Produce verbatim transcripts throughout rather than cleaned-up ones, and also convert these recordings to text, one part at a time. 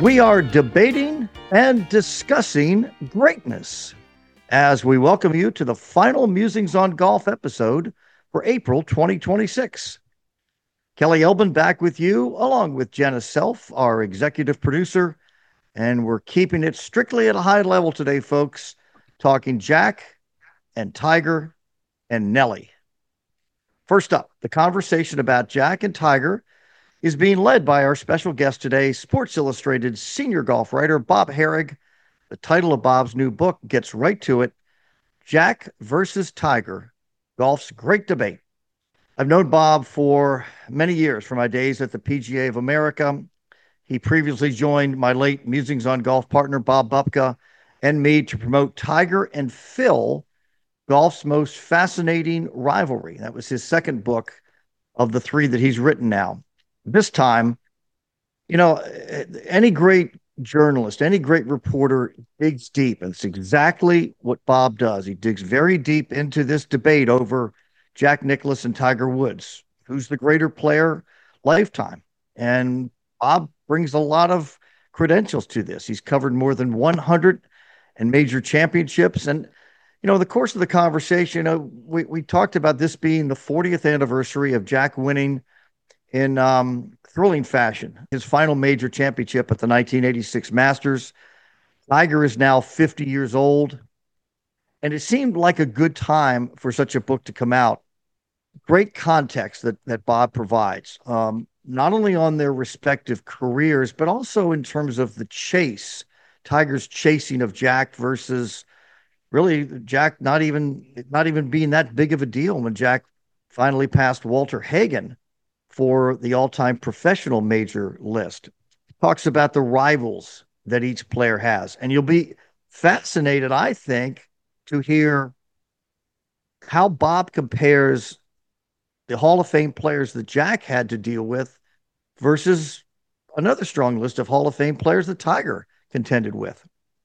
We are debating and discussing greatness as we welcome you to the final Musings on Golf episode for April twenty twenty-six. Kelly Elbin back with you, along with Jenna Self, our executive producer, and we're keeping it strictly at a high level today, folks, talking Jack and Tiger and Nelly. First up, the conversation about Jack and Tiger is being led by our special guest today, Sports Illustrated senior golf writer Bob Harig. The title of Bob's new book gets right to it, Jack versus Tiger, Golf's Great Debate. I've known Bob for many years, from my days at the P G A of America. He previously joined my late Musings on Golf partner, Bob Bupka, and me to promote Tiger and Phil, golf's most fascinating rivalry. That was his second book of the three that he's written now. This time, you know, any great journalist, any great reporter digs deep, and it's exactly what Bob does. He digs very deep into this debate over Jack Nicklaus and Tiger Woods. Who's the greater player lifetime? And Bob brings a lot of credentials to this. He's covered more than one hundred and major championships. And, you know, in the course of the conversation, you know, we, we talked about this being the fortieth anniversary of Jack winning in um, thrilling fashion his final major championship at the nineteen eighty-six Masters. Tiger is now fifty years old, and it seemed like a good time for such a book to come out. Great context that that Bob provides, um, not only on their respective careers, but also in terms of the chase. Tiger's chasing of Jack versus really Jack not even not even being that big of a deal when Jack finally passed Walter Hagen for the all-time professional major list. Talks about the rivals that each player has. And you'll be fascinated, I think, to hear how Bob compares the Hall of Fame players that Jack had to deal with versus another strong list of Hall of Fame players that Tiger contended with.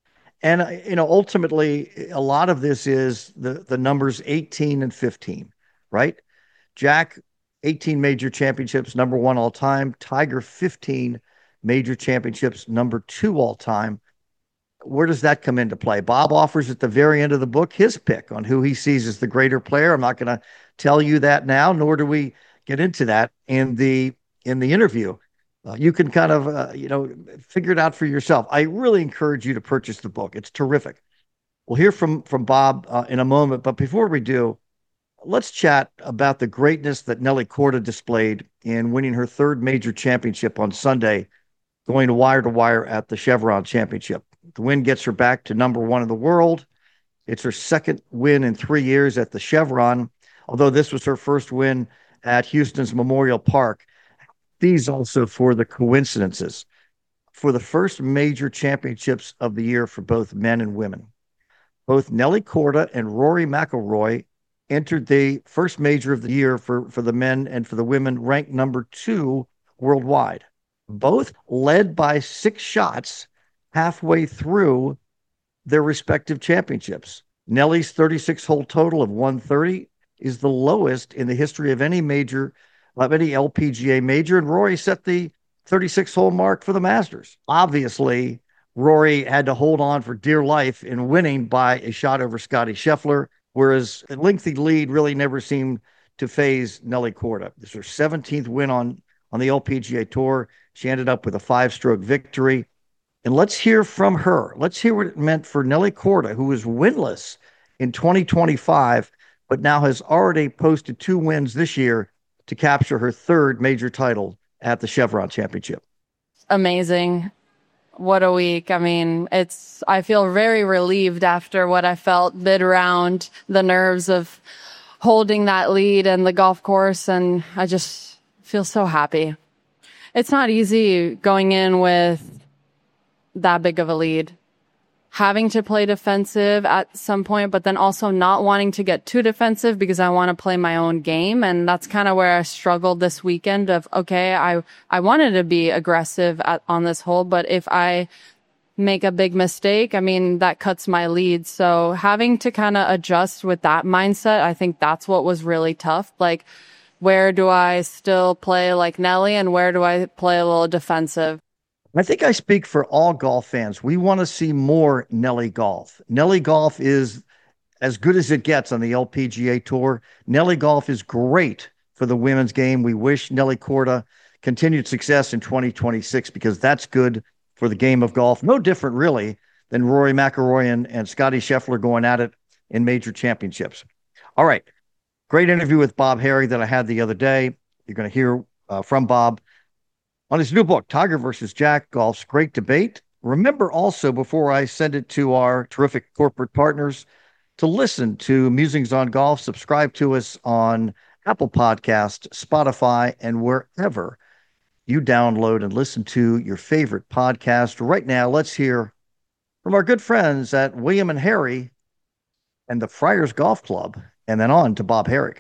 And, you know, ultimately, a lot of this is the, the numbers eighteen and fifteen, right? Jack, eighteen major championships, number one all time. Tiger, fifteen major championships, number two all time. Where does that come into play? Bob offers at the very end of the book his pick on who he sees as the greater player. I'm not going to tell you that now, nor do we get into that in the in the interview. Uh, you can kind of, uh, you know, figure it out for yourself. I really encourage you to purchase the book. It's terrific. We'll hear from, from Bob uh, in a moment, but before we do, let's chat about the greatness that Nelly Korda displayed in winning her third major championship on Sunday, going to wire to wire at the Chevron Championship. The win gets her back to number one in the world. It's her second win in three years at the Chevron, although this was her first win at Houston's Memorial Park. These also for the coincidences. For the first major championships of the year for both men and women, both Nelly Korda and Rory McIlroy entered the first major of the year for, for the men, and for the women ranked number two worldwide. Both led by six shots halfway through their respective championships. Nelly's thirty-six hole total of one thirty is the lowest in the history of any major, of any L P G A major, and Rory set the thirty-six hole mark for the Masters. Obviously, Rory had to hold on for dear life in winning by a shot over Scottie Scheffler, whereas a lengthy lead really never seemed to phase Nelly Korda. This is her seventeenth win on, on the L P G A Tour. She ended up with a five-stroke victory. And let's hear from her. Let's hear what it meant for Nelly Korda, who was winless in twenty twenty-five, but now has already posted two wins this year to capture her third major title at the Chevron Championship. Amazing. What a week. I mean, it's, I feel very relieved after what I felt mid-round, the nerves of holding that lead and the golf course. And I just feel so happy. It's not easy going in with that big of a lead, having to play defensive at some point, but then also not wanting to get too defensive because I want to play my own game. And that's kind of where I struggled this weekend of, okay, I, I wanted to be aggressive at, on this hole, but if I make a big mistake, I mean, that cuts my lead. So having to kind of adjust with that mindset, I think that's what was really tough. Like, where do I still play like Nelly and where do I play a little defensive? I think I speak for all golf fans. We want to see more Nelly Golf. Nelly Golf is as good as it gets on the L P G A Tour. Nelly Golf is great for the women's game. We wish Nelly Korda continued success in twenty twenty-six because that's good for the game of golf. No different, really, than Rory McIlroy and, and Scotty Scheffler going at it in major championships. All right. Great interview with Bob Harig that I had the other day. You're going to hear uh, from Bob on his new book, Tiger versus Jack, Golf's Great Debate. Remember also, before I send it to our terrific corporate partners, to listen to Musings on Golf, subscribe to us on Apple Podcast, Spotify, and wherever you download and listen to your favorite podcast. Right now, let's hear from our good friends at William and Harry and the Friars Golf Club, and then on to Bob Harig.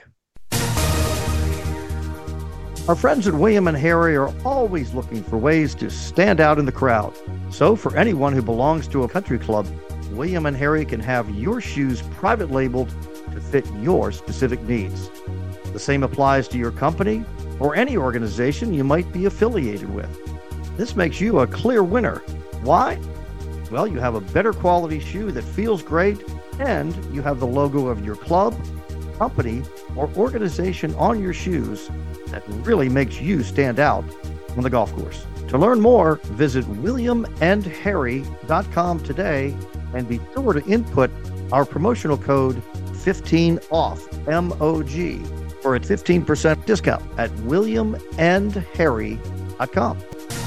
Our friends at William and Harry are always looking for ways to stand out in the crowd. So for anyone who belongs to a country club, William and Harry can have your shoes private labeled to fit your specific needs. The same applies to your company or any organization you might be affiliated with. This makes you a clear winner. Why? Well, you have a better quality shoe that feels great, and you have the logo of your club, company, or organization on your shoes that really makes you stand out on the golf course. To learn more, visit william and harry dot com today and be sure to input our promotional code fifteen off, M O G, for a fifteen percent discount at william and harry dot com.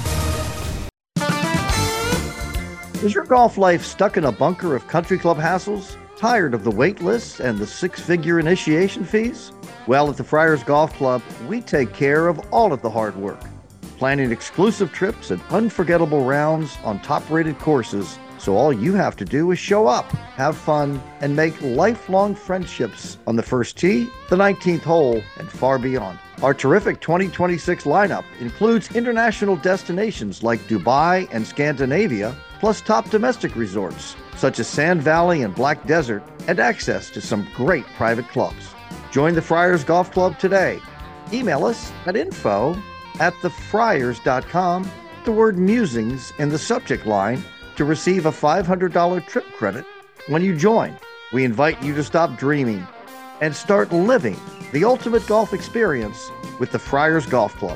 Is your golf life stuck in a bunker of country club hassles? Tired of the wait lists and the six-figure initiation fees? Well, at the Friars Golf Club, we take care of all of the hard work, planning exclusive trips and unforgettable rounds on top-rated courses. So all you have to do is show up, have fun, and make lifelong friendships on the first tee, the nineteenth hole, and far beyond. Our terrific twenty twenty-six lineup includes international destinations like Dubai and Scandinavia, plus top domestic resorts such as Sand Valley and Black Desert, and access to some great private clubs. Join the Friars Golf Club today. Email us at info at the friars dot com, the word musings in the subject line, to receive a five hundred dollars trip credit when you join. We invite you to stop dreaming and start living the ultimate golf experience with the Friars Golf Club.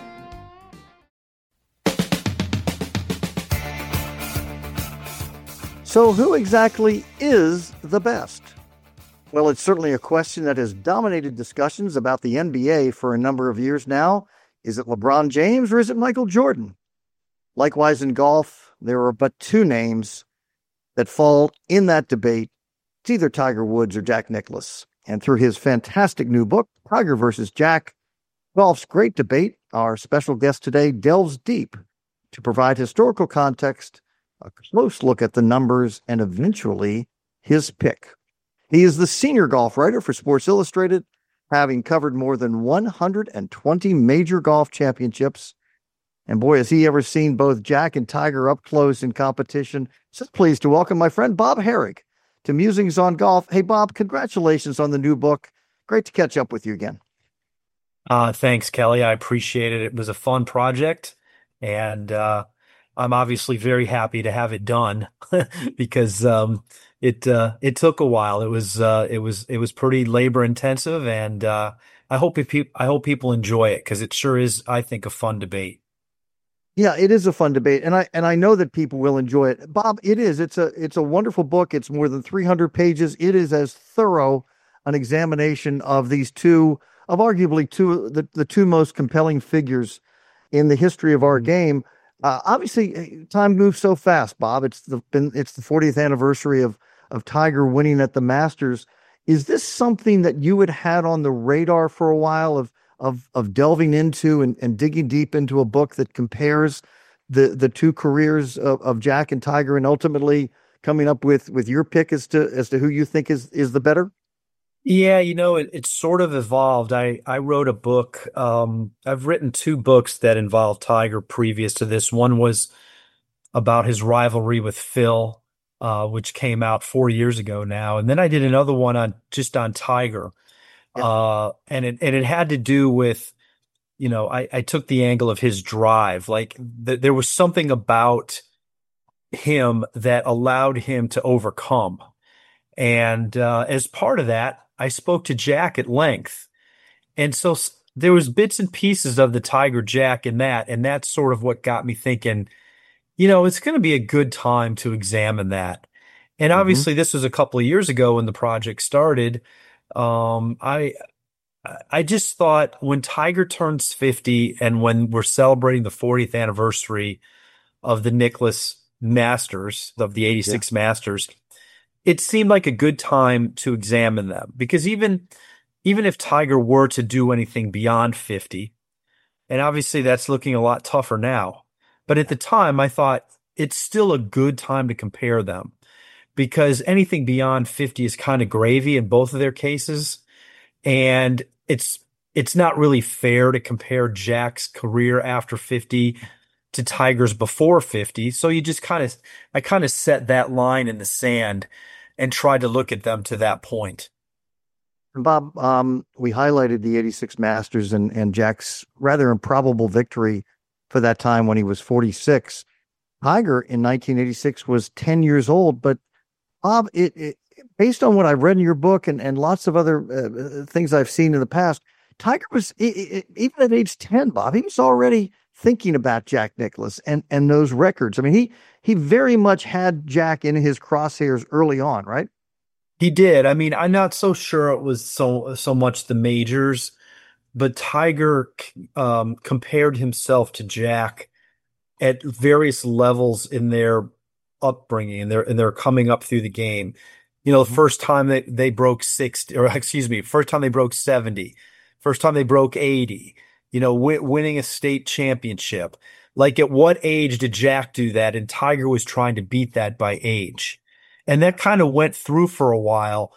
So who exactly is the best? Well, it's certainly a question that has dominated discussions about the N B A for a number of years now. Is it LeBron James or is it Michael Jordan? Likewise, in golf, there are but two names that fall in that debate. It's either Tiger Woods or Jack Nicklaus. And through his fantastic new book, Tiger versus Jack, Golf's Great Debate, our special guest today delves deep to provide historical context, a close look at the numbers, and eventually his pick. He is the senior golf writer for Sports Illustrated, having covered more than one hundred twenty major golf championships. And boy, has he ever seen both Jack and Tiger up close in competition. So pleased to welcome my friend Bob Harig to Musings on Golf. Hey, Bob, congratulations on the new book. Great to catch up with you again. Uh, thanks, Kelly. I appreciate it. It was a fun project, and uh, I'm obviously very happy to have it done because um, it uh, it took a while. It was uh, it was it was pretty labor intensive, and uh, I hope if pe- I hope people enjoy it because it sure is, I think, a fun debate. Yeah, it is a fun debate, and I and I know that people will enjoy it. Bob, it is. It's a it's a wonderful book. It's more than three hundred pages. It is as thorough an examination of these two, of arguably two the, the two most compelling figures in the history of our game. Uh, obviously, time moves so fast, Bob. It's the been it's the fortieth anniversary of of Tiger winning at the Masters. Is this something that you had had on the radar for a while of of of delving into and, and digging deep into a book that compares the the two careers of, of Jack and Tiger, and ultimately coming up with with your pick as to as to who you think is is the better? Yeah, you know, it, it's sort of evolved. I, I wrote a book. Um, I've written two books that involve Tiger previous to this. One was about his rivalry with Phil, uh, which came out four years ago now. And then I did another one on just on Tiger. Yeah. Uh, and it, and it had to do with you know, I, I took the angle of his drive. Like th there was something about him that allowed him to overcome. And uh, as part of that, I spoke to Jack at length. And so s- there was bits and pieces of the Tiger Jack in that, and that's sort of what got me thinking, you know, it's going to be a good time to examine that. And Hmm. obviously, this was a couple of years ago when the project started. Um, I I just thought when Tiger turns fifty and when we're celebrating the fortieth anniversary of the Nicklaus Masters, of the Yeah. eighty-six Masters, it seemed like a good time to examine them because even even if Tiger were to do anything beyond fifty, and obviously that's looking a lot tougher now, but at the time I thought it's still a good time to compare them because anything beyond fifty is kind of gravy in both of their cases. And it's it's not really fair to compare Jack's career after fifty to Tiger's before fifty. So you just kind of I kind of set that line in the sand and tried to look at them to that point. And Bob, um, we highlighted the eighty-six Masters and, and Jack's rather improbable victory for that time when he was forty-six. Tiger in nineteen eighty-six was ten years old, but Bob, it, it based on what I've read in your book and, and lots of other uh, things I've seen in the past, Tiger was i- i- even at age ten, Bob, he was already thinking about Jack Nicklaus and and those records. I mean, he he very much had Jack in his crosshairs early on, right? He did. I mean, I'm not so sure it was so so much the majors, but Tiger um, compared himself to Jack at various levels in their upbringing and their and their coming up through the game. You know, the Mhm. first time they they broke sixty, or excuse me, first time they broke seventy, first time they broke eighty, you know, wi winning a state championship. Like at what age did Jack do that? And Tiger was trying to beat that by age. And that kind of went through for a while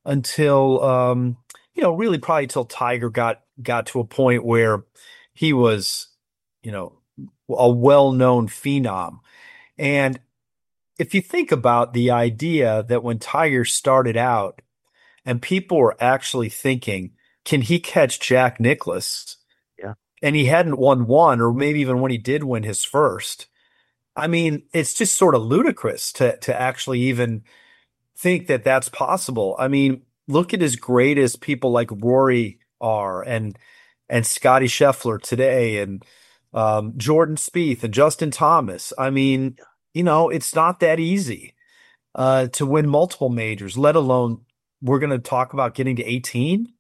until um, you know, really probably till Tiger got got to a point where he was, you know, a well-known phenom. And if you think about the idea that when Tiger started out and people were actually thinking, can he catch Jack Nicklaus? Yeah. And he hadn't won one, or maybe even when he did win his first. I mean, it's just sort of ludicrous to to actually even think that that's possible. I mean, look at as great as people like Rory are and and Scotty Scheffler today and um, Jordan Spieth and Justin Thomas. I mean, you know, it's not that easy uh, to win multiple majors, let alone we're going to talk about getting to eighteen.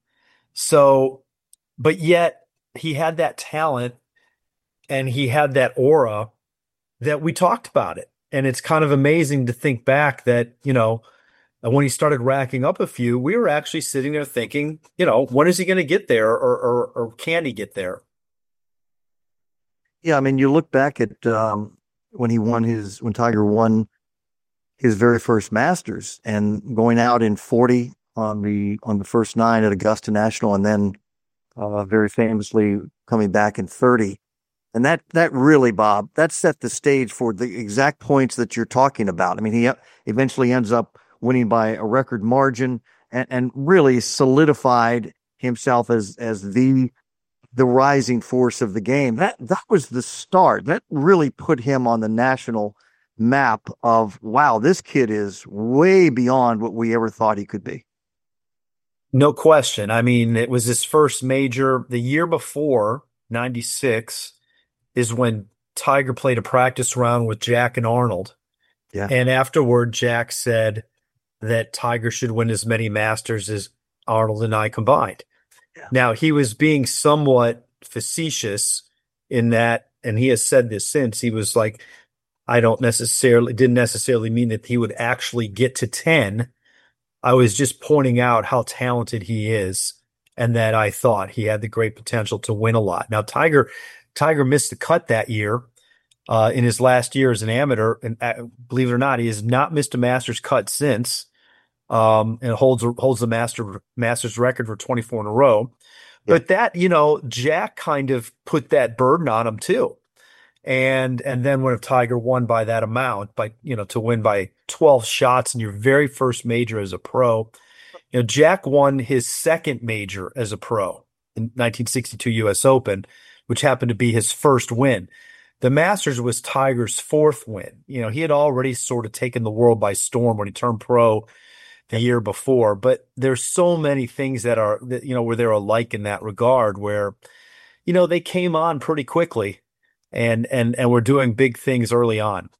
So, but yet he had that talent and he had that aura that we talked about it. And it's kind of amazing to think back that, you know, and when he started racking up a few, we were actually sitting there thinking, you know, when is he going to get there, or, or or can he get there? Yeah, I mean, you look back at um, when he won his when Tiger won his very first Masters and going out in forty on the on the first nine at Augusta National, and then uh, very famously coming back in thirty. And that that really, Bob, that set the stage for the exact points that you're talking about. I mean, he eventually ends up winning by a record margin and, and really solidified himself as as the the rising force of the game. That that was the start. That really put him on the national map of, wow, this kid is way beyond what we ever thought he could be. No question. I mean, it was his first major. The year before, ninety-six, is when Tiger played a practice round with Jack and Arnold. Yeah. And afterward, Jack said that Tiger should win as many Masters as Arnold and I combined. Yeah. Now, he was being somewhat facetious in that, and he has said this since, he was like, I don't necessarily, didn't necessarily mean that he would actually get to ten. I was just pointing out how talented he is and that I thought he had the great potential to win a lot. Now, Tiger, Tiger missed the cut that year uh, in his last year as an amateur. And uh, believe it or not, he has not missed a Masters cut since, um, and holds holds the master Masters record for twenty-four in a row. Yeah. But that, you know, Jack kind of put that burden on him too. And and then when Tiger won by that amount, by you know, to win by twelve shots in your very first major as a pro, you know, Jack won his second major as a pro. the nineteen sixty-two U S Open, which happened to be his first win. The Masters was Tiger's fourth win. You know, he had already sort of taken the world by storm when he turned pro the year before, but there's so many things that are, that, you know, where they're alike in that regard, where, you know, they came on pretty quickly and, and, and were doing big things early on.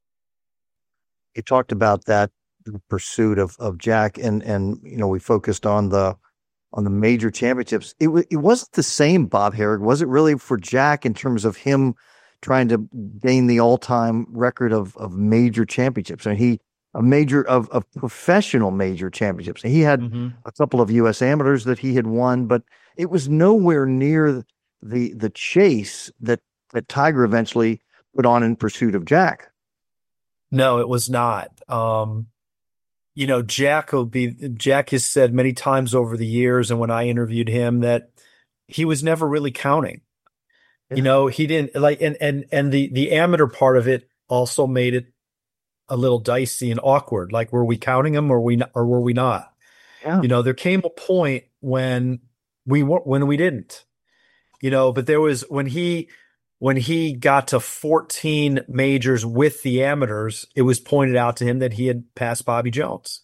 You talked about that pursuit of, of Jack, and, and, you know, we focused on the, on the major championships. It, w- it wasn't the same, Bob Harig, was it really, for Jack, in terms of him trying to gain the all-time record of, of major championships? And he, a major of, of professional major championships. He had mm-hmm. a couple of U S amateurs that he had won, but it was nowhere near the, the chase that, that Tiger eventually put on in pursuit of Jack. No, it was not. Um, you know, Jack will be, Jack has said many times over the years, and when I interviewed him, that he was never really counting. Yeah. You know, he didn't like, and, and, and the, the amateur part of it also made it a little dicey and awkward. Like, were we counting him or we, or were we not? Yeah. You know, there came a point when we weren't, when we didn't, you know, but there was, when he, when he got to fourteen majors with the amateurs, it was pointed out to him that he had passed Bobby Jones.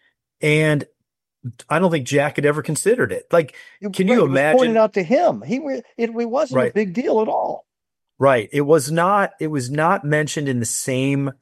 And I don't think Jack had ever considered it. Like, can right, you it imagine? Was pointed out to him. He it, it wasn't right. a big deal at all. Right. It was not. It was not mentioned in the same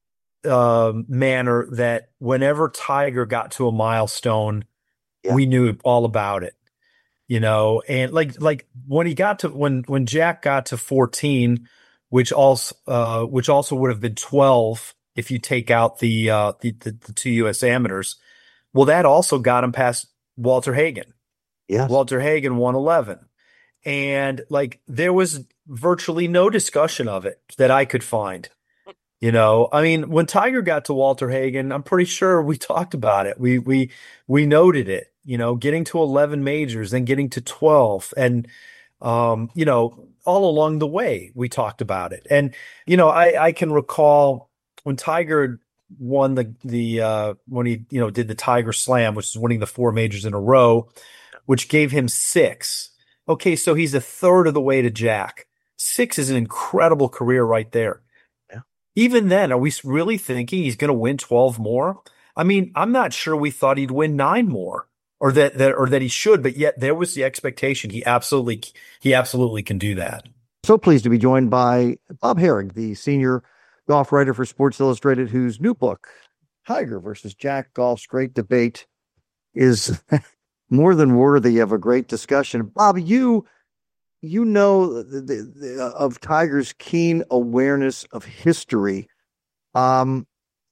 uh, manner that whenever Tiger got to a milestone, yeah. we knew all about it. You know, and like like when he got to when when Jack got to fourteen, which also uh, which also would have been twelve if you take out the uh, the, the the two U S amateurs. Well, that also got him past Walter Hagen. Yeah, Walter Hagen won eleven, and like there was virtually no discussion of it that I could find. You know, I mean, when Tiger got to Walter Hagen, I'm pretty sure we talked about it. We we we noted it. You know, getting to eleven majors, then getting to twelve, and um, you know, all along the way we talked about it. And you know, I I can recall when Tiger won the the uh, when he you know did the Tiger Slam, which is winning the four majors in a row, which gave him six. Okay, so he's a third of the way to Jack. Six is an incredible career right there. Yeah. Even then, are we really thinking he's going to win twelve more? I mean, I'm not sure we thought he'd win nine more. Or that, that, or that he should, but yet there was the expectation. He absolutely, he absolutely can do that. So pleased to be joined by Bob Harig, the senior golf writer for Sports Illustrated, whose new book, Tiger versus Jack: Golf's Great Debate, is more than worthy of a great discussion. Bob, you, you know the, the, the, of Tiger's keen awareness of history. Um,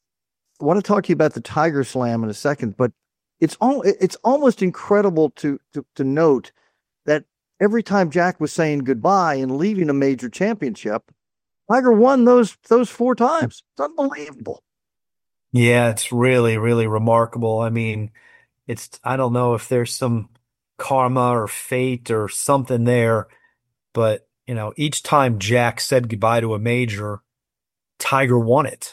I want to talk to you about the Tiger Slam in a second, but It's all. It's almost incredible to, to to note that every time Jack was saying goodbye and leaving a major championship, Tiger won those those four times. It's unbelievable. Yeah, it's really, really remarkable. I mean, it's I don't know if there's some karma or fate or something there, but you know, each time Jack said goodbye to a major, Tiger won it.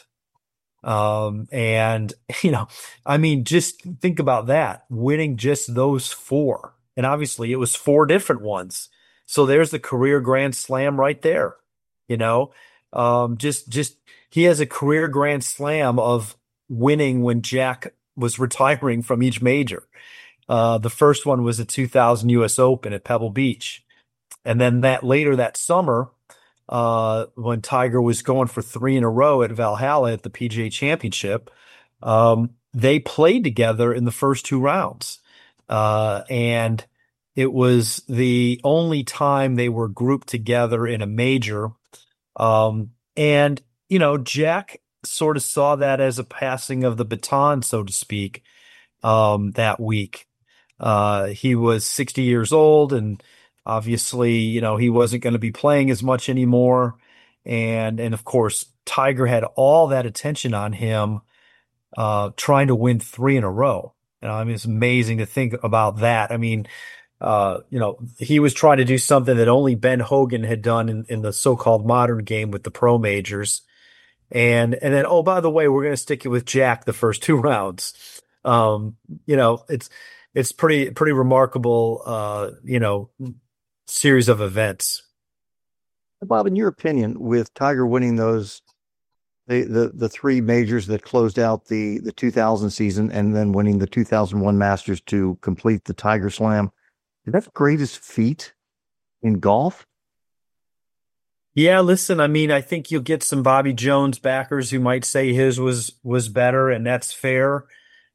Um, and, you know, I mean, just think about that, winning just those four. And obviously it was four different ones. So there's the career Grand Slam right there. You know, um, just, just, he has a career Grand Slam of winning when Jack was retiring from each major. Uh, the first one was the two thousand U S Open at Pebble Beach. And then that later that summer, Uh, when Tiger was going for three in a row at Valhalla at the P G A Championship, um, they played together in the first two rounds. Uh, and it was the only time they were grouped together in a major. Um, and, you know, Jack sort of saw that as a passing of the baton, so to speak, um, that week. Uh, he was sixty years old, and obviously, you know, he wasn't going to be playing as much anymore. And, and of course, Tiger had all that attention on him, uh, trying to win three in a row. You know, I mean, it's amazing to think about that. I mean, uh, you know, he was trying to do something that only Ben Hogan had done in, in the so-called modern game with the pro majors. And, and then, oh, by the way, we're going to stick it with Jack the first two rounds. Um, you know, it's, it's pretty, pretty remarkable, uh, you know, series of events. Bob, in your opinion, with Tiger winning those the the the three majors that closed out the the two thousand season and then winning the two thousand one Masters to complete the Tiger Slam, is that the greatest feat in golf? Yeah, listen, I mean, I think you'll get some Bobby Jones backers who might say his was was better, and that's fair.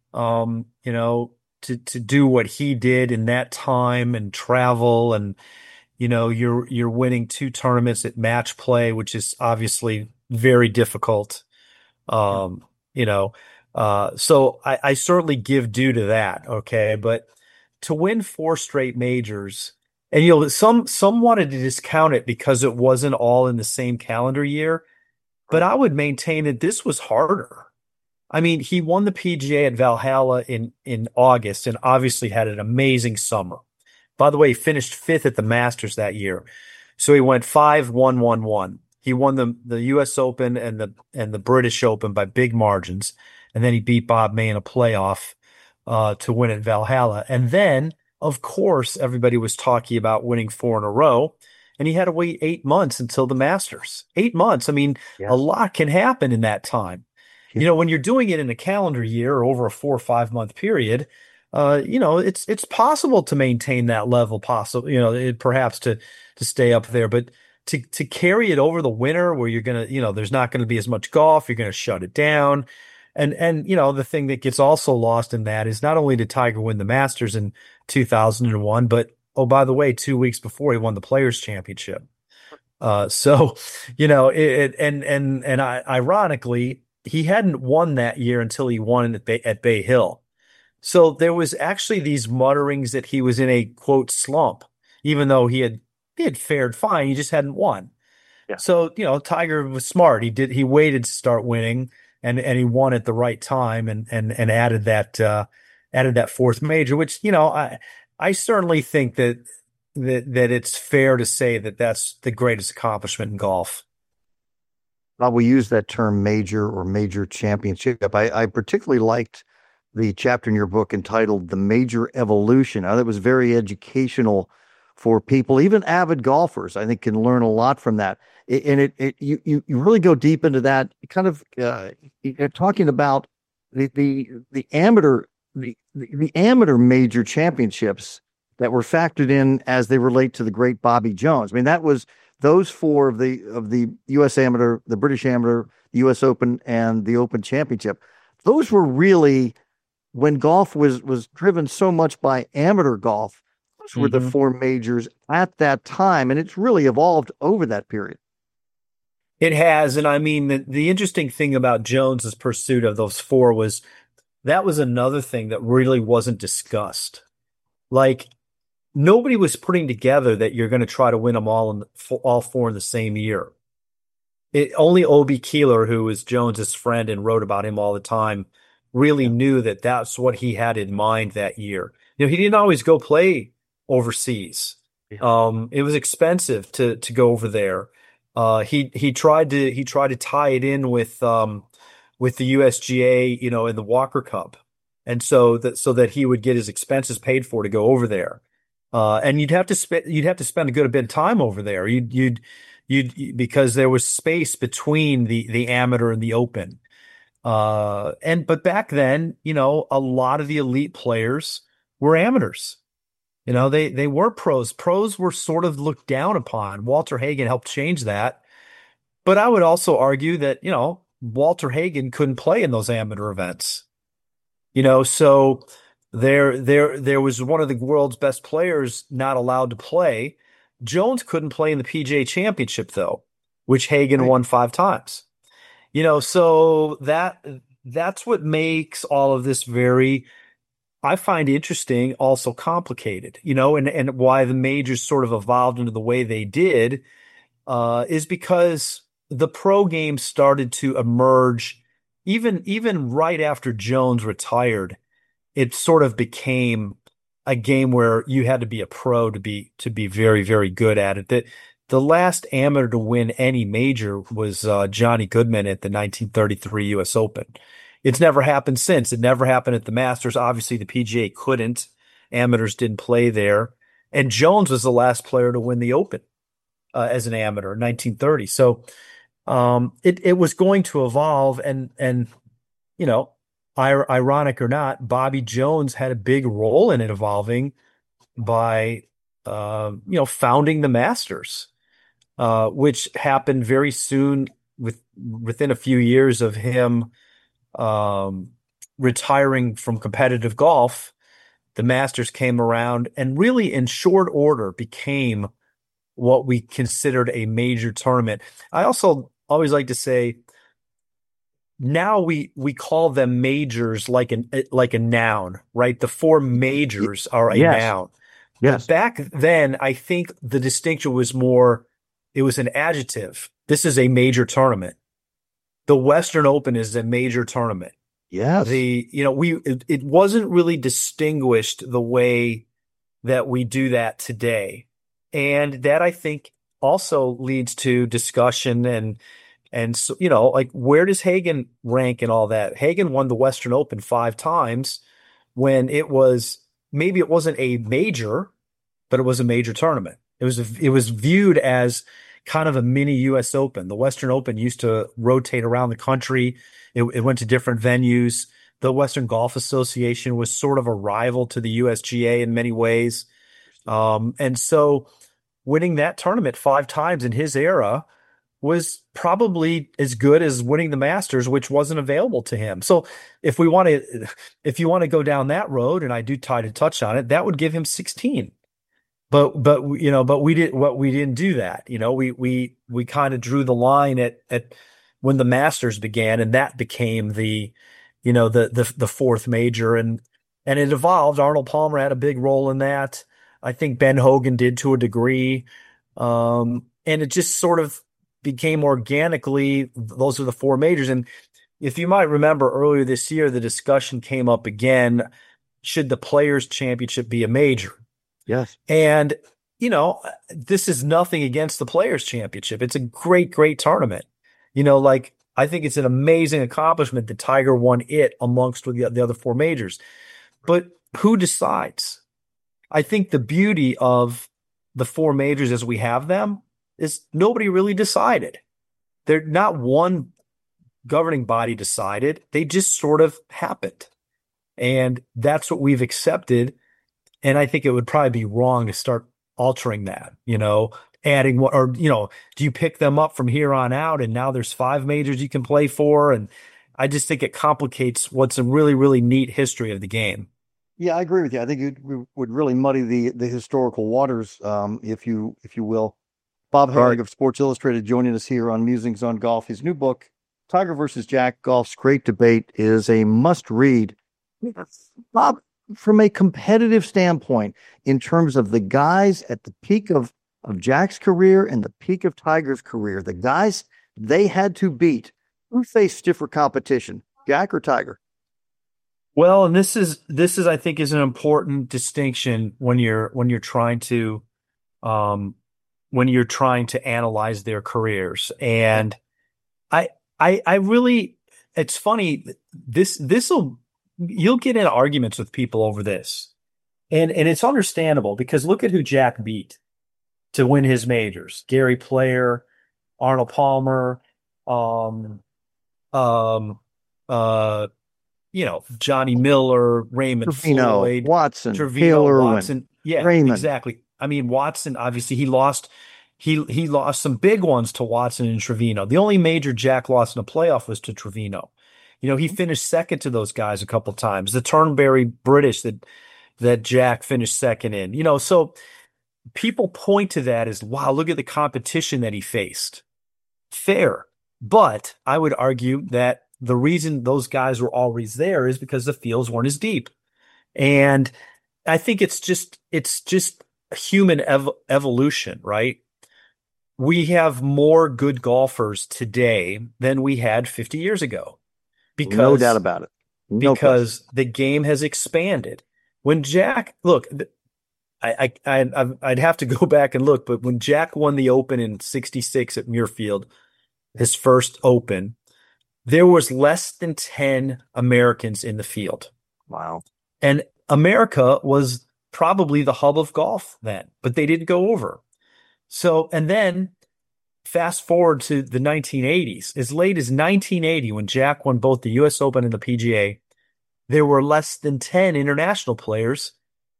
Um, you know, to to do what he did in that time and travel, and you know, you're you're winning two tournaments at match play, which is obviously very difficult. Um, you know, uh, so I, I certainly give due to that, okay? But to win four straight majors, and you know, some some wanted to discount it because it wasn't all in the same calendar year, but I would maintain that this was harder. I mean, he won the P G A at Valhalla in in August and obviously had an amazing summer. By the way, he finished fifth at the Masters that year. So he went five, one, one, one. He won the, the U S Open and the and the British Open by big margins. And then he beat Bob May in a playoff uh, to win at Valhalla. And then, of course, everybody was talking about winning four in a row. And he had to wait eight months until the Masters. Eight months. I mean, Yeah. a lot can happen in that time. Yeah. You know, when you're doing it in a calendar year or over a four or five month period, uh, you know, it's it's possible to maintain that level, possible, you know, it, perhaps to to stay up there, but to to carry it over the winter where you're gonna, you know, there's not going to be as much golf, you're going to shut it down, and and you know, the thing that gets also lost in that is not only did Tiger win the Masters in two thousand one, but oh, by the way, two weeks before he won the Players Championship. Uh, so, you know, it, it and and and I, ironically, he hadn't won that year until he won at Bay, at Bay Hill. So there was actually these mutterings that he was in a quote slump, even though he had he had fared fine, he just hadn't won. Yeah. So, you know, Tiger was smart. He did he waited to start winning, and and he won at the right time, and and and added that uh, added that fourth major, which, you know, I I certainly think that that that it's fair to say that that's the greatest accomplishment in golf. Well, we use that term major or major championship. I, I particularly liked the chapter in your book entitled The Major Evolution. I thought it was very educational for people, even avid golfers, I think, can learn a lot from that. It, and it, it you, you you really go deep into that, kind of uh, you're talking about the the the amateur the, the the amateur major championships that were factored in as they relate to the great Bobby Jones. I mean, that was those four of the of the U S Amateur, the British Amateur, the U S Open, and the Open Championship. Those were really, when golf was was driven so much by amateur golf, those were Mm-hmm. the four majors at that time, and it's really evolved over that period. It has, and I mean, the, the interesting thing about Jones's pursuit of those four was that was another thing that really wasn't discussed. Like, nobody was putting together that you're going to try to win them all in the, all four in the same year. It only Obie Keeler, who was Jones's friend and wrote about him all the time, really knew that that's what he had in mind that year. You know, he didn't always go play overseas. Yeah. Um, it was expensive to to go over there. Uh, he he tried to he tried to tie it in with um with the U S G A, you know, in the Walker Cup, and so that so that he would get his expenses paid for to go over there. Uh, and you'd have to spend you'd have to spend a good bit of time over there. You'd you'd you'd because there was space between the the amateur and the open. Uh, and but back then, you know, a lot of the elite players were amateurs. You know, they they were pros. Pros were sort of looked down upon. Walter Hagen helped change that. But I would also argue that, you know, Walter Hagen couldn't play in those amateur events. You know, so there there there was one of the world's best players not allowed to play. Jones couldn't play in the P G A Championship though, which Hagen Right. won five times. You know, so that that's what makes all of this very, I find, interesting, also complicated, you know, and, and why the majors sort of evolved into the way they did uh, is because the pro game started to emerge even even right after Jones retired. It sort of became a game where you had to be a pro to be to be very, very good at it. That the last amateur to win any major was uh, Johnny Goodman at the nineteen thirty-three U S Open. It's never happened since. It never happened at the Masters. Obviously, the P G A couldn't. Amateurs didn't play there. And Jones was the last player to win the Open uh, as an amateur in nineteen thirty. So um, it it was going to evolve, and and you know, ir- ironic or not, Bobby Jones had a big role in it evolving by uh, you know founding the Masters, uh, which happened very soon with within a few years of him um, retiring from competitive golf. The Masters came around and really in short order became what we considered a major tournament. I also always like to say now we we call them majors like an like a noun, right? The four majors are a Yes. noun. Yes. But back then, I think the distinction was more, it was an adjective. This is a major tournament. The Western Open is a major tournament. Yes. The, you know, we, it, it wasn't really distinguished the way that we do that today. And that I think also leads to discussion and, and so, you know, like where does Hagen rank and all that? Hagen won the Western Open five times when it was, maybe it wasn't a major, but it was a major tournament. It was, a, it was viewed as kind of a mini U S Open. The Western Open used to rotate around the country. It, it went to different venues. The Western Golf Association was sort of a rival to the U S G A in many ways. Um, and so winning that tournament five times in his era was probably as good as winning the Masters, which wasn't available to him. So if we want to, if you want to go down that road, and I do try to touch on it, that would give him sixteen. But, but, you know, but we didn't, what we didn't do that, you know, we, we, we kind of drew the line at, at when the Masters began, and that became the, you know, the, the, the fourth major, and, and it evolved. Arnold Palmer had a big role in that. I think Ben Hogan did to a degree. Um, and it just sort of became organically, those are the four majors. And if you might remember earlier this year, the discussion came up again, should the Players Championship be a major? Yes. And, you know, this is nothing against the Players Championship. It's a great, great tournament. You know, like, I think it's an amazing accomplishment that Tiger won it amongst the, the other four majors. But who decides? I think the beauty of the four majors as we have them is nobody really decided. They're not one governing body decided. They just sort of happened. And that's what we've accepted. And I think it would probably be wrong to start altering that, you know, adding what, or, you know, do you pick them up from here on out? And now there's five majors you can play for. And I just think it complicates what's a really, really neat history of the game. Yeah, I agree with you. I think it would really muddy the, the historical waters, um, if you, if you will. Bob Harig of Sports Illustrated joining us here on Musings on Golf. His new book, Tiger versus Jack, Golf's Great Debate, is a must read. Bob, from a competitive standpoint, in terms of the guys at the peak of, of Jack's career and the peak of Tiger's career, the guys they had to beat, who faced stiffer competition, Jack or Tiger? Well, and this is this is I think is an important distinction when you're when you're trying to um when you're trying to analyze their careers. And I I I really, it's funny, this this'll you'll get in arguments with people over this. And and it's understandable, because look at who Jack beat to win his majors. Gary Player, Arnold Palmer, um, um, uh, you know, Johnny Miller, Raymond Trevino, Floyd, Watson, Trevino, Hale Watson. Irwin, Yeah, Raymond. exactly. I mean, Watson, obviously he lost, he, he lost some big ones to Watson and Trevino. The only major Jack lost in a playoff was to Trevino. You know, he finished second to those guys a couple times. The Turnberry British that, that Jack finished second in, you know, so people point to that as, wow, look at the competition that he faced. Fair. But I would argue that the reason those guys were always there is because the fields weren't as deep. And I think it's just, it's just human ev- evolution, right? We have more good golfers today than we had fifty years ago. Because, no doubt about it. No because question. the game has expanded. When Jack, look, I, I, I, I'd have to go back and look, but when Jack won the Open in sixty-six at Muirfield, his first Open, there was less than ten Americans in the field. Wow. And America was probably the hub of golf then, but they didn't go over. So, and then fast forward to the nineteen eighties, as late as nineteen eighty, when Jack won both the U S Open and the P G A, there were less than ten international players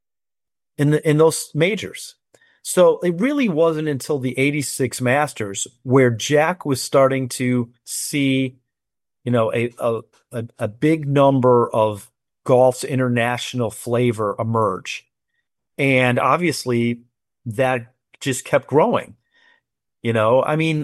in the, in those majors. So it really wasn't until the eighty-six Masters where Jack was starting to see, you know, a, a, a big number of golf's international flavor emerge. And obviously that just kept growing. You know, I mean,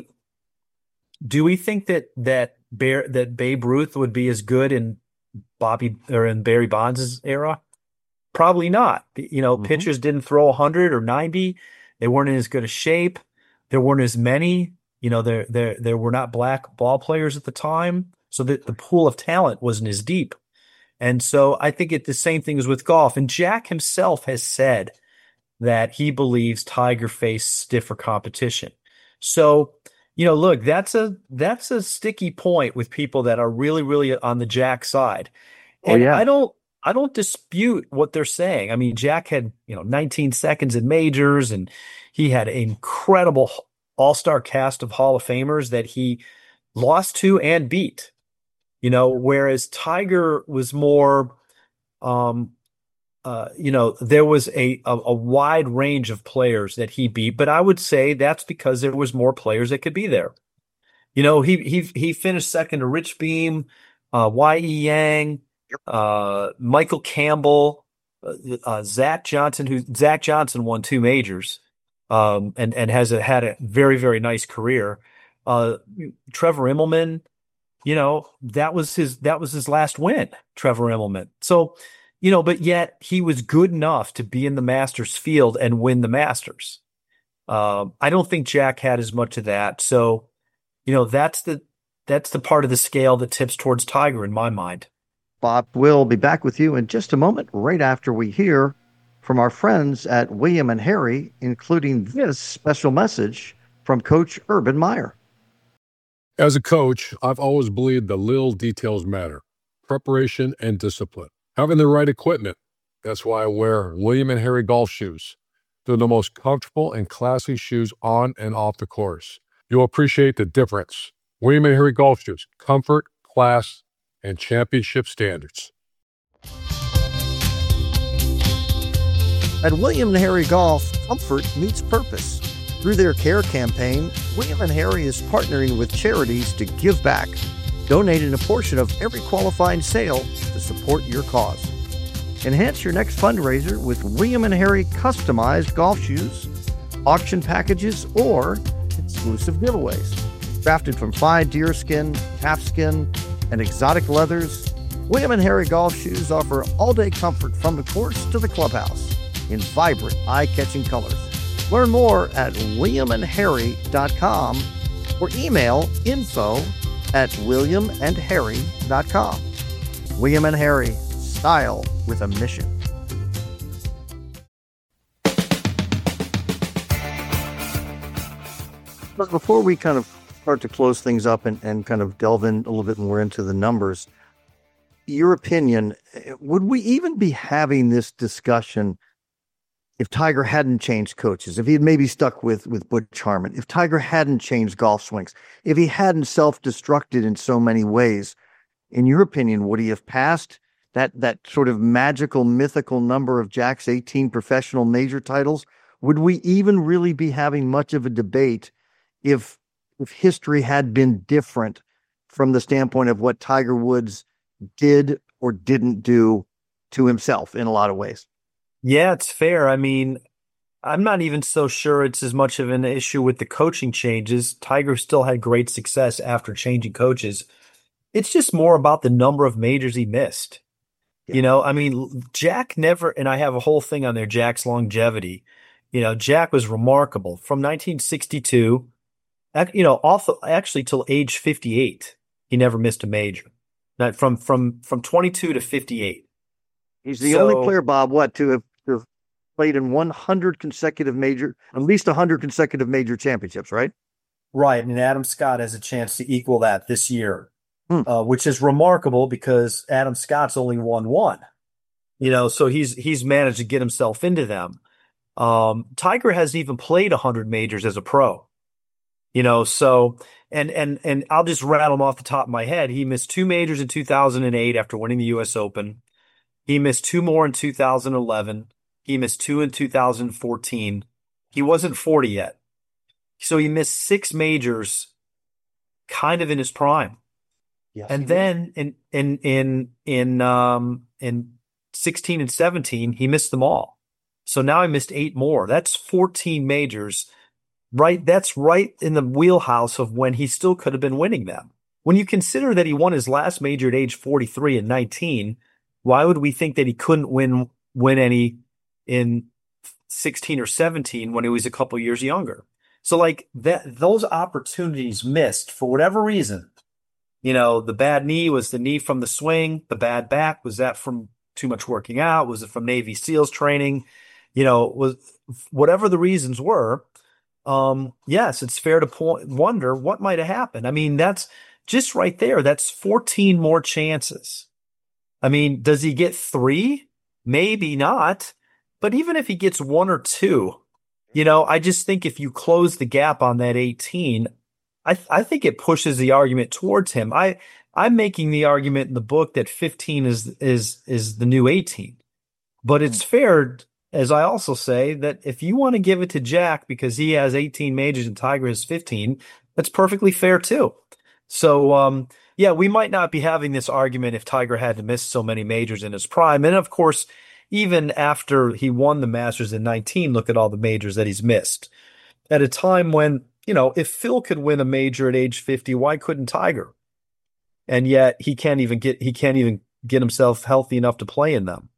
do we think that that Bear, that Babe Ruth would be as good in Bobby or in Barry Bonds' era? Probably not. You know, mm-hmm. pitchers didn't throw one hundred or ninety. They weren't in as good a shape. There weren't as many. You know, there there there were not black ball players at the time, so that the pool of talent wasn't as deep. And so I think it the same thing is with golf. And Jack himself has said that he believes Tiger faced stiffer competition. So, you know, look, that's a that's a sticky point with people that are really, really on the Jack side. And oh, yeah. I don't I don't dispute what they're saying. I mean, Jack had, you know, nineteen seconds in majors, and he had an incredible all-star cast of Hall of Famers that he lost to and beat. You know, whereas Tiger was more um Uh, you know, there was a, a a wide range of players that he beat, but I would say that's because there was more players that could be there. You know, he he he finished second to Rich Beam, uh, Y E. Yang, uh, Michael Campbell, uh, uh, Zach Johnson. Who Zach Johnson won two majors, um, and and has a, had a very very nice career. Uh, Trevor Immelman, you know, that was his that was his last win. Trevor Immelman, so. You know, but yet he was good enough to be in the Masters field and win the Masters. Um, I don't think Jack had as much of that. So, you know, that's the that's the part of the scale that tips towards Tiger in my mind. Bob, we'll be back with you in just a moment, right after we hear from our friends at William and Harry, including this special message from Coach Urban Meyer. As a coach, I've always believed the little details matter: preparation and discipline. Having the right equipment. That's why I wear William and Harry golf shoes. They're the most comfortable and classy shoes on and off the course. You'll appreciate the difference. William and Harry golf shoes. Comfort, class, and championship standards. At William and Harry Golf, comfort meets purpose. Through their care campaign, William and Harry is partnering with charities to give back, donating a portion of every qualifying sale to support your cause. Enhance your next fundraiser with William and Harry customized golf shoes, auction packages, or exclusive giveaways. Crafted from fine deerskin, calfskin, and exotic leathers, William and Harry golf shoes offer all-day comfort from the course to the clubhouse in vibrant, eye-catching colors. Learn more at william and harry dot com or email info at william and harry dot com. William and Harry, style with a mission. But before we kind of start to close things up and, and kind of delve in a little bit more into the numbers, your opinion, would we even be having this discussion if Tiger hadn't changed coaches, if he had maybe stuck with, with Butch Harmon, if Tiger hadn't changed golf swings, if he hadn't self-destructed in so many ways? In your opinion, would he have passed that that sort of magical, mythical number of Jack's eighteen professional major titles? Would we even really be having much of a debate if if history had been different from the standpoint of what Tiger Woods did or didn't do to himself in a lot of ways? Yeah, it's fair. I mean, I'm not even so sure it's as much of an issue with the coaching changes. Tiger still had great success after changing coaches. It's just more about the number of majors he missed. Yeah. You know, I mean, Jack never, and I have a whole thing on there, Jack's longevity. You know, Jack was remarkable from nineteen sixty-two, you know, also actually till age fifty-eight. He never missed a major. Not from from from twenty-two to fifty-eight. He's the so, only player, Bob, what, to have, to have played in one hundred consecutive major, at least one hundred consecutive major championships, right? Right, and Adam Scott has a chance to equal that this year, hmm. uh, which is remarkable because Adam Scott's only won one. You know, so he's he's managed to get himself into them. Um, Tiger hasn't even played one hundred majors as a pro. You know, so and and and I'll just rattle them off the top of my head. He missed two majors in two thousand eight after winning the U S Open. He missed two more in two thousand eleven. He missed two in two thousand fourteen. He wasn't forty yet. So he missed six majors kind of in his prime. Yes, And then in in in in um in sixteen and seventeen, he missed them all. So now he missed eight more. That's fourteen majors. Right, that's right in the wheelhouse of when he still could have been winning them. When you consider that he won his last major at age forty-three and nineteen, why would we think that he couldn't win win any in sixteen or seventeen when he was a couple years younger? So like that, those opportunities missed for whatever reason. You know, the bad knee was the knee from the swing. The bad back, was that from too much working out? Was it from Navy SEALs training? You know, was whatever the reasons were. Um, yes, it's fair to po- wonder what might have happened. I mean, that's just right there. That's fourteen more chances. I mean, does he get three? Maybe not. But even if he gets one or two, you know, I just think if you close the gap on that eighteen, I, th- I think it pushes the argument towards him. I, I'm making the argument in the book that fifteen is, is, is the new eighteen, but it's fair, as I also say, that if you want to give it to Jack because he has eighteen majors and Tiger has fifteen, that's perfectly fair too. So, um, yeah, we might not be having this argument if Tiger had to miss so many majors in his prime. And of course, even after he won the Masters in nineteen, look at all the majors that he's missed. At a time when, you know, if Phil could win a major at age fifty, why couldn't Tiger? And yet he can't even get he can't even get himself healthy enough to play in them.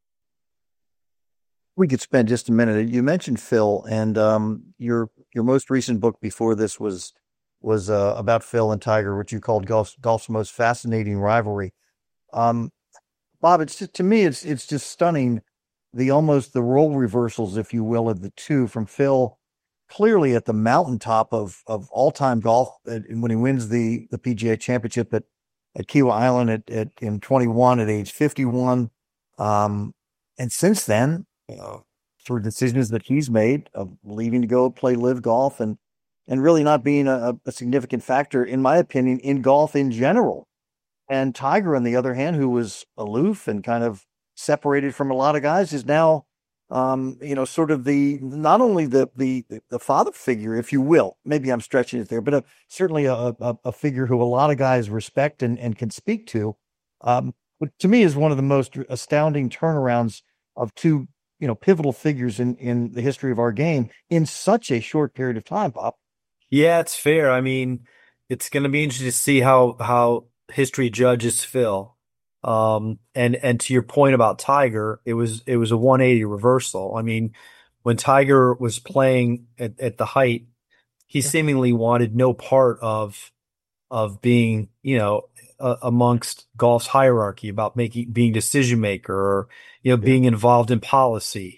We could spend just a minute. You mentioned Phil, and um, your your most recent book before this was was uh, about Phil and Tiger, which you called golf's, golf's most fascinating rivalry. Um, Bob, it's just, to me, it's it's just stunning, the almost the role reversals, if you will, of the two. From Phil, clearly at the mountaintop of of all time golf, uh, when he wins the the P G A Championship at at Kiawah Island at, at in twenty-one at age fifty-one, um, and since then. Uh, through decisions that he's made of leaving to go play live golf and and really not being a, a significant factor, in my opinion, in golf in general. And Tiger, on the other hand, who was aloof and kind of separated from a lot of guys, is now, um, you know, sort of the not only the the the father figure, if you will. Maybe I'm stretching it there, but a, certainly a, a a figure who a lot of guys respect and and can speak to. Um, which to me is one of the most astounding turnarounds of two, you know, pivotal figures in, in the history of our game in such a short period of time, Bob. Yeah, it's fair. I mean, it's going to be interesting to see how, how history judges Phil. Um, and, and to your point about Tiger, it was, it was a one eighty reversal. I mean, when Tiger was playing at, at the height, he seemingly wanted no part of, of being, you know, uh, amongst golf's hierarchy about making, being decision maker or, you know, being involved in policy.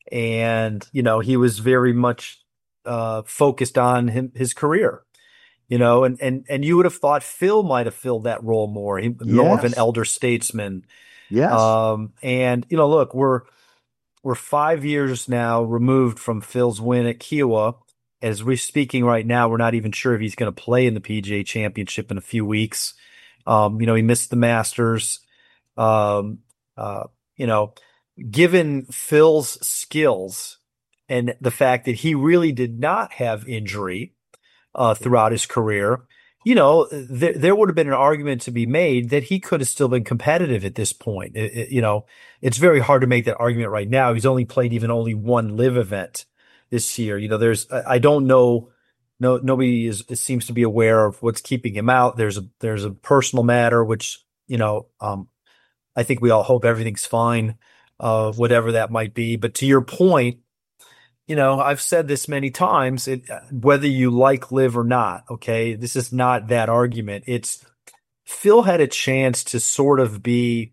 And, you know, he was very much, uh, focused on him, his career, you know, and, and, and you would have thought Phil might have filled that role more, he, more of an Yes. elder statesman. Yes. Um, and, you know, look, we're, we're five years now removed from Phil's win at Kiawah. As we're speaking right now, we're not even sure if he's going to play in the P G A Championship in a few weeks. Um, you know, he missed the Masters. Um, uh, you know, given Phil's skills and the fact that he really did not have injury uh, throughout his career, you know, there there would have been an argument to be made that he could have still been competitive at this point. It, it, you know, it's very hard to make that argument right now. He's only played even only one live event this year. You know, there's, I don't know, no, nobody is, seems to be aware of what's keeping him out. There's a, there's a personal matter, which, you know, um, I think we all hope everything's fine, uh, whatever that might be. But to your point, you know, I've said this many times, it, whether you like live or not, okay, this is not that argument. It's Phil had a chance to sort of be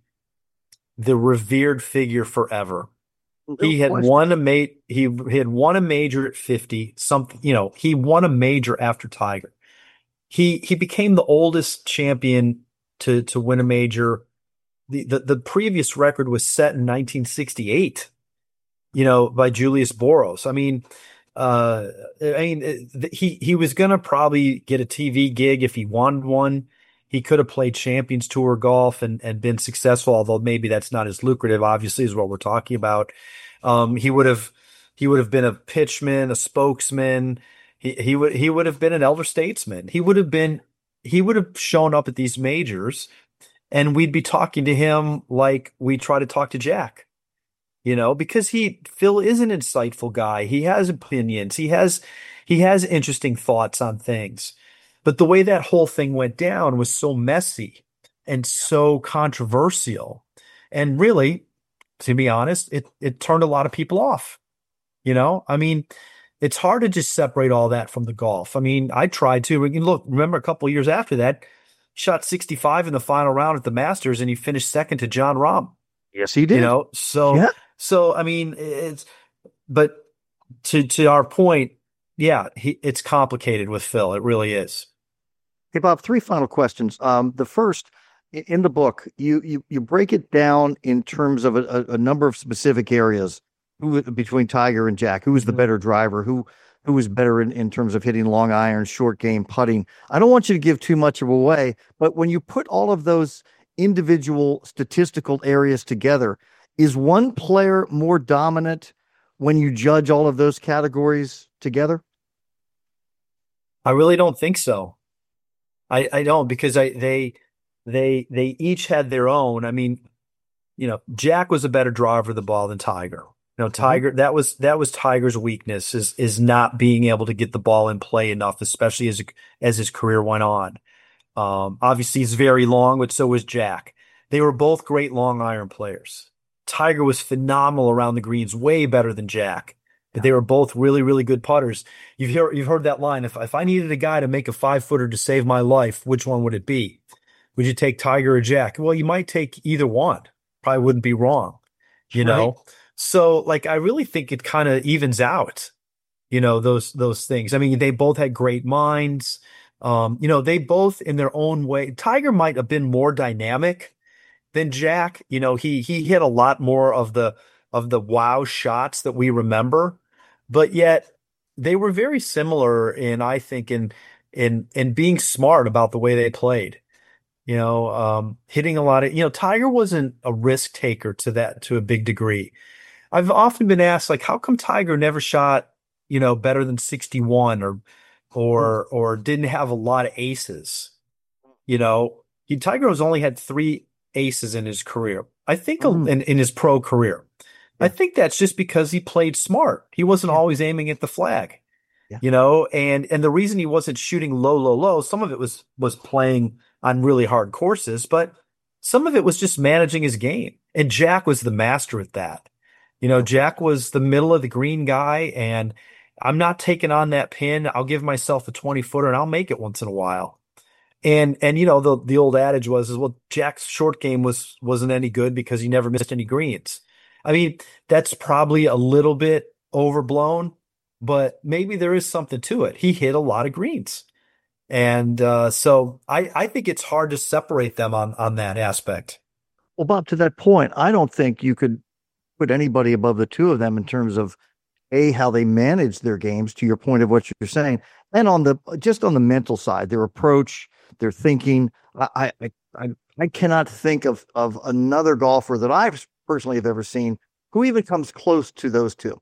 the revered figure forever. He had won a ma- he, he had won a major at fifty, something, you know, he won a major after Tiger. He, he became the oldest champion to, to win a major the, the, the previous record was set in nineteen sixty-eight, you know, by Julius Boros. I mean, uh, I mean, he, he was going to probably get a T V gig if he wanted one. He could have played Champions Tour golf and, and been successful, although maybe that's not as lucrative, obviously, is what we're talking about. Um, he would have, he would have been a pitchman, a spokesman. He, he would, he would have been an elder statesman. He would have been, he would have shown up at these majors, and we'd be talking to him like we try to talk to Jack, you know, because he, Phil is an insightful guy. He has opinions. He has, he has interesting thoughts on things. But the way that whole thing went down was so messy and so controversial. And really, to be honest, it, it turned a lot of people off. You know, I mean, it's hard to just separate all that from the golf. I mean, I tried to. Look, remember a couple of years after that, he shot sixty-five in the final round at the Masters, and he finished second to Jon Rahm. Yes, he did. You know, so, yeah. so I mean, it's, but to, to our point, yeah, he, it's complicated with Phil. It really is. Hey, Bob, three final questions. Um, the first, in the book, you you you break it down in terms of a, a number of specific areas who between Tiger and Jack. Who was the better driver? Who who was better in, in terms of hitting long irons, short game, putting? I don't want you to give too much of away, but when you put all of those individual statistical areas together, is one player more dominant when you judge all of those categories together? I really don't think so. I, I don't, because I they they they each had their own. I mean, you know, Jack was a better driver of the ball than Tiger. You know, Tiger, mm-hmm. that was that was Tiger's weakness, is is not being able to get the ball in play enough, especially as as his career went on. Um, obviously, he's very long, but so was Jack. They were both great long iron players. Tiger was phenomenal around the greens, way better than Jack. But they were both really, really good putters. You've heard, you've heard that line. If, if I needed a guy to make a five footer to save my life, which one would it be? Would you take Tiger or Jack? Well, you might take either one. Probably wouldn't be wrong, you right. know? So like, I really think it kind of evens out, you know, those, those things. I mean, they both had great minds. Um, you know, they both in their own way. Tiger might have been more dynamic than Jack. You know, he, he hit a lot more of the, of the wow shots that we remember. But yet they were very similar in, I think, in in in being smart about the way they played. You know, um, hitting a lot of, you know, Tiger wasn't a risk taker to that, to a big degree. I've often been asked, like, how come Tiger never shot, you know, better than sixty-one or or or didn't have a lot of aces? You know, he Tiger has only had three aces in his career. I think mm. in, in his pro career. I think that's just because he played smart. He wasn't yeah. always aiming at the flag, yeah. you know, and, and the reason he wasn't shooting low, low, low, some of it was, was playing on really hard courses, but some of it was just managing his game. And Jack was the master at that. You know, Jack was the middle of the green guy, and I'm not taking on that pin. I'll give myself a twenty footer and I'll make it once in a while. And, and, you know, the, the old adage was, is, well, Jack's short game was, wasn't any good because he never missed any greens. I mean, that's probably a little bit overblown, but maybe there is something to it. He hit a lot of greens. And uh, so I, I think it's hard to separate them on, on that aspect. Well, Bob, to that point, I don't think you could put anybody above the two of them in terms of, A, how they manage their games, to your point of what you're saying, and on the just on the mental side, their approach, their thinking. I I I, I cannot think of, of another golfer that I've personally have ever seen who even comes close to those two.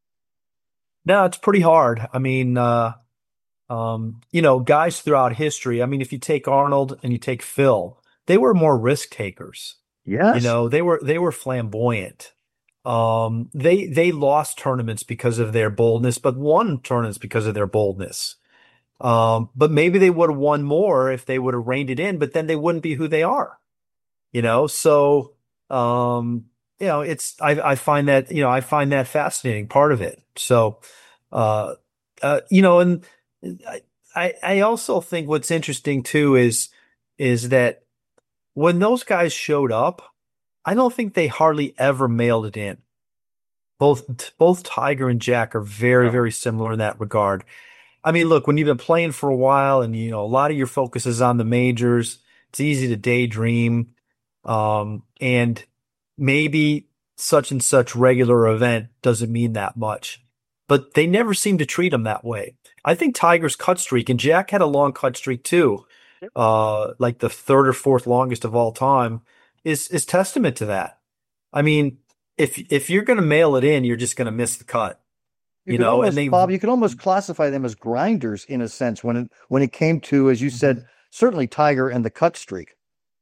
No, it's pretty hard. I mean, uh, um, you know, guys throughout history, I mean, if you take Arnold and you take Phil, they were more risk takers. Yes. You know, they were, they were flamboyant. Um, they, they lost tournaments because of their boldness, but won tournaments because of their boldness. Um, but maybe they would have won more if they would have reined it in, but then they wouldn't be who they are, you know? So, um, you know, it's, I, I find that, you know, I find that fascinating part of it. So, uh, uh, you know, and I, I also think what's interesting too is, is that when those guys showed up, I don't think they hardly ever mailed it in. Both, both Tiger and Jack are very, very similar in that regard. I mean, look, when you've been playing for a while and, you know, a lot of your focus is on the majors, it's easy to daydream. Um, and maybe such and such regular event doesn't mean that much, but they never seem to treat him that way. I think Tiger's cut streak, and Jack had a long cut streak too, uh, like the third or fourth longest of all time, is is testament to that. I mean, if if you're going to mail it in, you're just going to miss the cut, You you could know. almost, And they, Bob, you could almost classify them as grinders in a sense when it when it came to, as you said, certainly Tiger and the cut streak.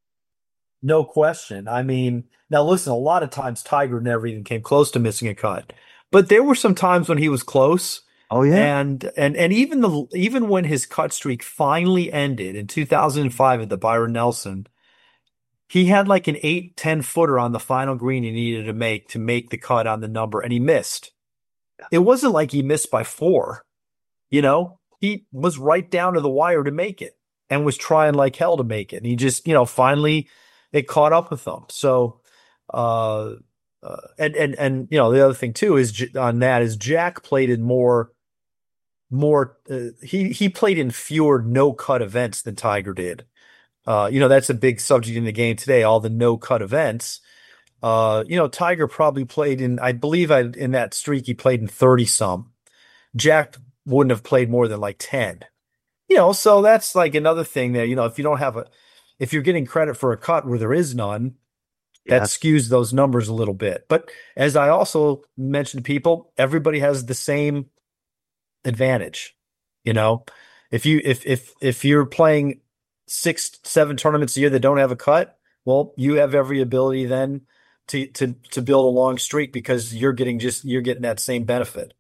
no question. I mean, now listen, a lot of times Tiger never even came close to missing a cut, but there were some times when he was close. Oh yeah, And and and even the even when his cut streak finally ended in two thousand five at the Byron Nelson, he had like an eight, ten footer on the final green he needed to make to make the cut on the number, and he missed. It wasn't like he missed by four, you know, he was right down to the wire to make it and was trying like hell to make it. And he just, you know, finally it caught up with him. So, uh, uh and, and, and, you know, the other thing too is J- on that is Jack played in more, more, uh, he, he played in fewer no cut events than Tiger did. Uh, you know, that's a big subject in the game today, all the no cut events. Uh, you know, Tiger probably played in, I believe I, in that streak, he played in thirty some. Jack wouldn't have played more than like ten. You know, so that's like another thing that, you know, if you don't have a, if you're getting credit for a cut where there is none, that yes. skews those numbers a little bit. But as I also mentioned to people, everybody has the same advantage. You know, if you, if, if, if you're playing six, seven tournaments a year that don't have a cut, well, you have every ability then to, to, to build a long streak because you're getting just, you're getting that same benefit.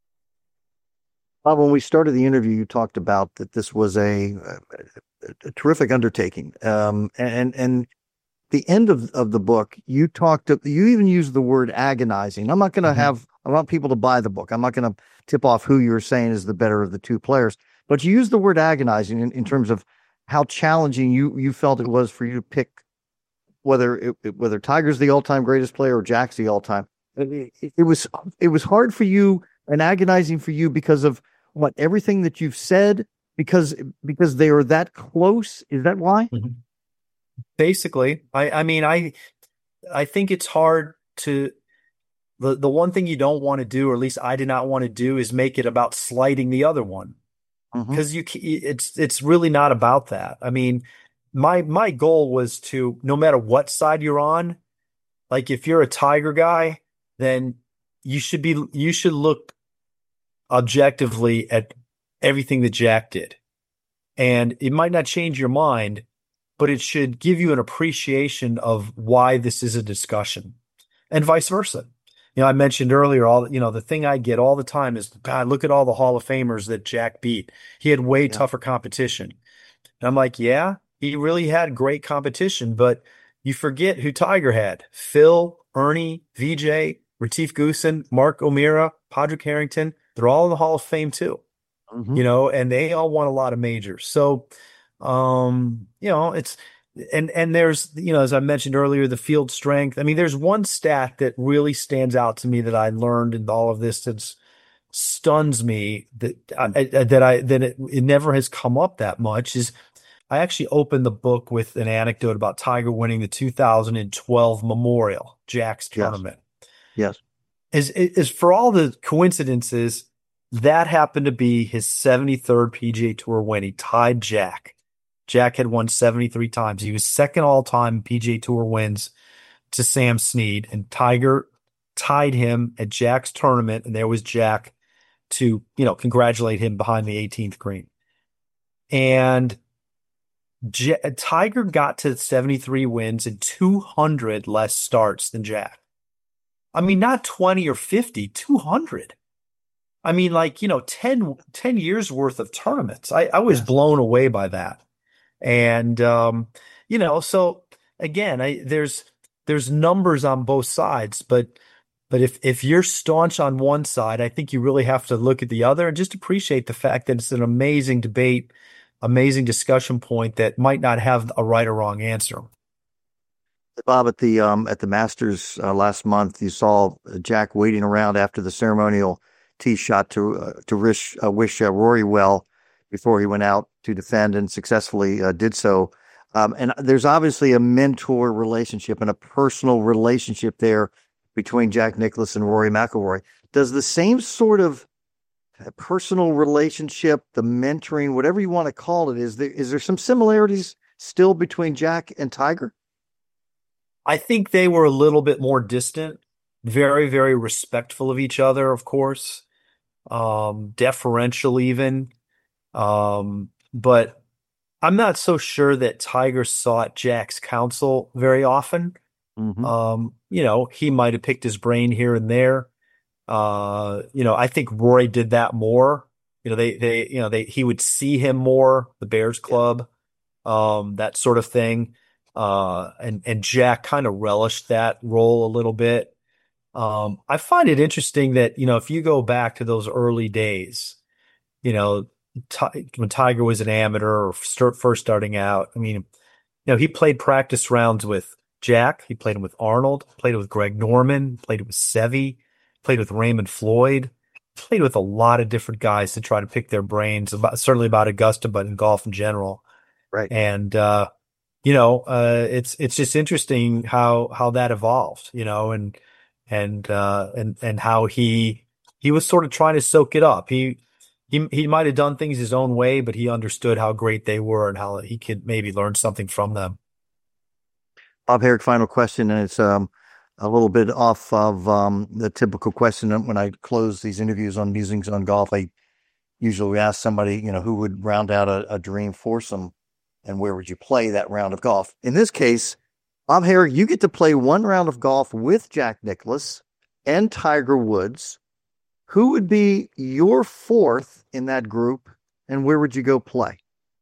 Bob, when we started the interview, you talked about that this was a, a, a terrific undertaking, um, and and the end of, of the book, you talked. You even used the word agonizing. I'm not going to mm-hmm. have. I want people to buy the book. I'm not going to tip off who you're saying is the better of the two players, but you used the word agonizing in, in terms of how challenging you you felt it was for you to pick whether it, whether Tiger's the all-time greatest player or Jack's the all-time. It, it, it was it was hard for you and agonizing for you because of what everything that you've said, because because they are that close. Is that why? Mm-hmm. Basically, I I mean I I think it's hard to the the one thing you don't want to do, or at least I did not want to do, is make it about slighting the other one, because mm-hmm. you it's it's really not about that. I mean, my my goal was to, no matter what side you're on, like if you're a Tiger guy, then you should be you should look objectively at everything that Jack did. And it might not change your mind, but it should give you an appreciation of why this is a discussion, and vice versa. You know, I mentioned earlier, all, you know, the thing I get all the time is, God, look at all the Hall of Famers that Jack beat. He had way yeah. tougher competition. And I'm like, yeah, he really had great competition, but you forget who Tiger had. Phil, Ernie, V J, Retief Goosen, Mark O'Meara, Padraig Harrington. They're all in the Hall of Fame too, mm-hmm. you know, and they all won a lot of majors. So, um, you know, it's, and, and there's, you know, as I mentioned earlier, the field strength. I mean, there's one stat that really stands out to me that I learned in all of this that stuns me, that I, that I, that it, it never has come up that much, is I actually opened the book with an anecdote about Tiger winning the two thousand twelve Memorial, Jack's tournament. Yes. yes. Is, is for all the coincidences, that happened to be his seventy-third P G A Tour win. He tied Jack. Jack had won seventy-three times. He was second all-time P G A Tour wins to Sam Snead, and Tiger tied him at Jack's tournament, and there was Jack to, you know, congratulate him behind the eighteenth green. And J- Tiger got to seventy-three wins and two hundred less starts than Jack. I mean, not twenty or fifty, two hundred. I mean, like, you know, ten, ten years worth of tournaments. I, I was blown away by that. And, um, you know, so again, I, there's, there's numbers on both sides, but, but if, if you're staunch on one side, I think you really have to look at the other and just appreciate the fact that it's an amazing debate, amazing discussion point that might not have a right or wrong answer. Bob, at the um at the Masters uh, last month, you saw Jack waiting around after the ceremonial tee shot to uh, to wish uh, wish uh, Rory well before he went out to defend, and successfully uh, did so. Um, and there's obviously a mentor relationship and a personal relationship there between Jack Nicklaus and Rory McIlroy. Does the same sort of personal relationship, the mentoring, whatever you want to call it, is there is there some similarities still between Jack and Tiger? I think they were a little bit more distant, very, very respectful of each other, of course, um, deferential even. Um, but I'm not so sure that Tiger sought Jack's counsel very often. Mm-hmm. Um, you know, he might have picked his brain here and there. Uh, you know, I think Rory did that more. You know, they, they, you know, they, he would see him more, the Bears Club, um, that sort of thing. Uh, and, and Jack kind of relished that role a little bit. Um, I find it interesting that, you know, if you go back to those early days, you know, Ti- when Tiger was an amateur or start, first starting out, I mean, you know, he played practice rounds with Jack. He played them with Arnold, played with Greg Norman, played with Seve, played with Raymond Floyd, played with a lot of different guys to try to pick their brains about, certainly about Augusta, but in golf in general. Right. And, uh, you know, uh, it's, it's just interesting how, how that evolved, you know, and, and, uh, and, and how he, he was sort of trying to soak it up. He, he, he might have done things his own way, but he understood how great they were and how he could maybe learn something from them. Bob Harig, final question, and it's, um, a little bit off of, um, the typical question. When I close these interviews on Musings on Golf, I usually ask somebody, you know, who would round out a, a dream foursome and where would you play that round of golf? In this case, Bob Harig, you get to play one round of golf with Jack Nicklaus and Tiger Woods. Who would be your fourth in that group, and where would you go play?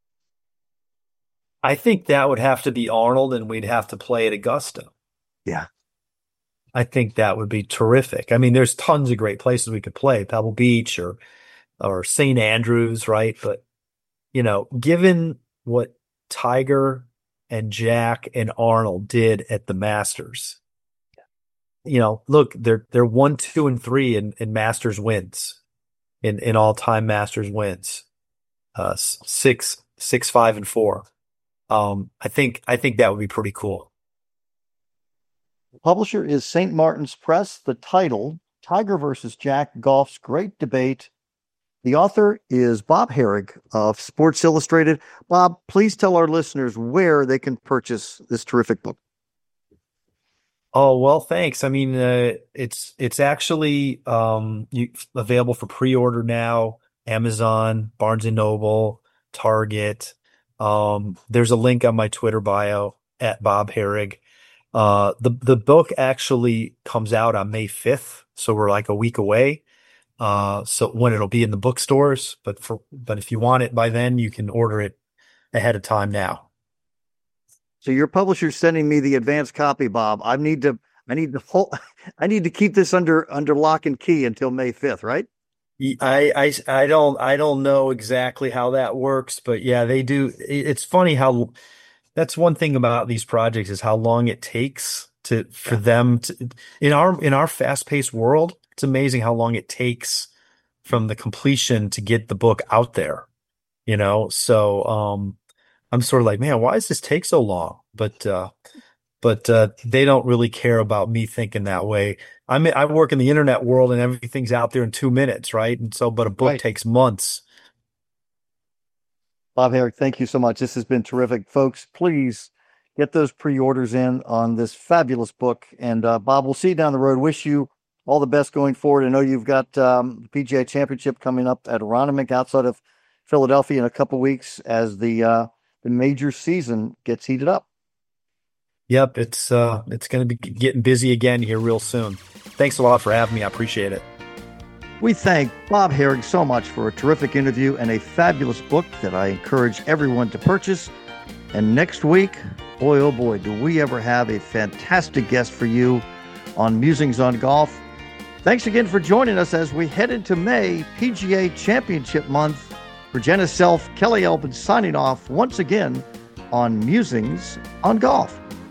I think that would have to be Arnold, and we'd have to play at Augusta. Yeah. I think that would be terrific. I mean, there's tons of great places we could play, Pebble Beach or or Saint Andrews, right? But, you know, given what Tiger and Jack and Arnold did at the Masters, you know, look, they're they're one, two, and three in, in Masters wins, in, in all time Masters wins, uh, six, six, five, and four. Um, I think I think that would be pretty cool. The publisher is Saint Martin's Press. The title, Tiger versus Jack: Golf's Great Debate. The author is Bob Harig of Sports Illustrated. Bob, please tell our listeners where they can purchase this terrific book. Oh, well, thanks. I mean, uh, it's it's actually um, you, available for pre-order now. Amazon, Barnes and Noble, Target. Um, there's a link on my Twitter bio at Bob Harig. Uh, the the book actually comes out on May fifth, so we're like a week away. Uh, so when it'll be in the bookstores, but for but if you want it by then, you can order it ahead of time now. So your publisher's sending me the advanced copy, Bob. I need to, I need to, hold, I need to keep this under under lock and key until May fifth, right? I, I, I don't, I don't know exactly how that works, but yeah, they do. It's funny how that's one thing about these projects is how long it takes to for yeah. them to in our in our fast paced world. It's amazing how long it takes from the completion to get the book out there. You know, so um. I'm sort of like, man, why does this take so long? But, uh, but, uh, they don't really care about me thinking that way. I mean, I work in the internet world and everything's out there in two minutes. Right. And so, but a book right. takes months. Bob Harig, thank you so much. This has been terrific, folks. Please get those pre-orders in on this fabulous book. And, uh, Bob, we'll see you down the road. Wish you all the best going forward. I know you've got, um, the P G A Championship coming up at Aronimink outside of Philadelphia in a couple weeks as the, uh, the major season gets heated up. Yep, it's uh, it's going to be getting busy again here real soon. Thanks a lot for having me. I appreciate it. We thank Bob Harig so much for a terrific interview and a fabulous book that I encourage everyone to purchase. And next week, boy, oh boy, do we ever have a fantastic guest for you on Musings on Golf. Thanks again for joining us as we head into May, P G A Championship month. For Jenna Self, Kelly Elvin signing off once again on Musings on Golf.